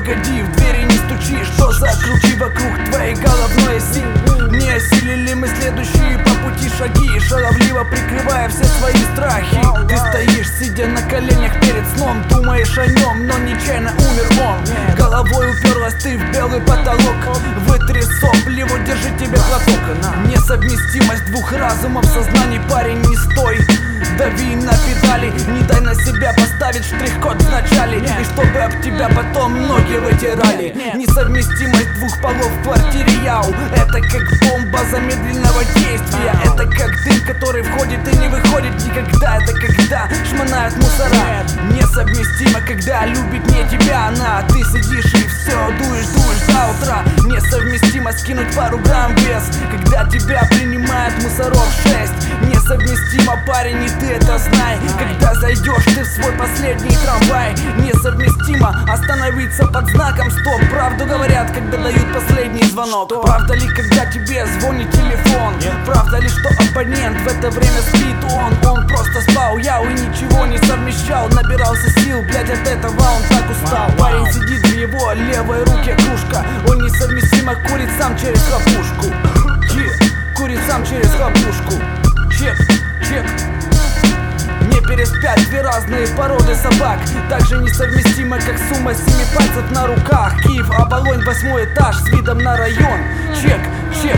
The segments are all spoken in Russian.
погоди, в двери не стучи. Что за круги вокруг твоей головной оси? Не осилили мы следующие по пути шаги, шаловливо прикрывая все свои страхи. Ты стоишь, сидя на коленях перед сном, думаешь о нем, но нечаянно умер он. Головой уперлась ты в белый потолок. Вытри сопли, вот держи тебе платок. Несовместимость двух разумов сознаний, парень, не стой. Дави на педали, не дай на себя поставить штрих-код в начале, и чтобы об тебя потом ноги вытирали. Несовместимость двух полов в квартире яу. Это как бомба замедленного действия. Это как дым, который входит и не выходит никогда. Это когда шмонают мусора. Несовместимо, когда любит не тебя она, а ты сидишь и все дуешь до утра. Несовместимо скинуть пару грамм вес, когда тебя принимает мусоров 6. Несовместимо, парень, и ты это знай, когда зайдешь ты в свой последний трамвай. Несовместимо остановиться под знаком стоп. Правду говорят, когда дают последний звонок. Правда ли, когда тебе звонит телефон? Правда ли, что абонент в это время спит? Он просто спал, яу, и ничего не совмещал. Набирался сил, блять, от этого он так устал. Парень сидит в его левой руке кружка. Он несовместимо курит сам через хлопушку. Курит сам через хлопушку. Чек, чек. Не переспят две разные породы собак, также несовместимы, как сумма 7 пальцев на руках. Киев, Оболонь, 8 этаж с видом на район. Чек, чек,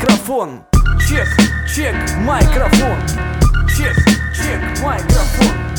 микрофон. Чек, чек, микрофон. Чек, чек, микрофон.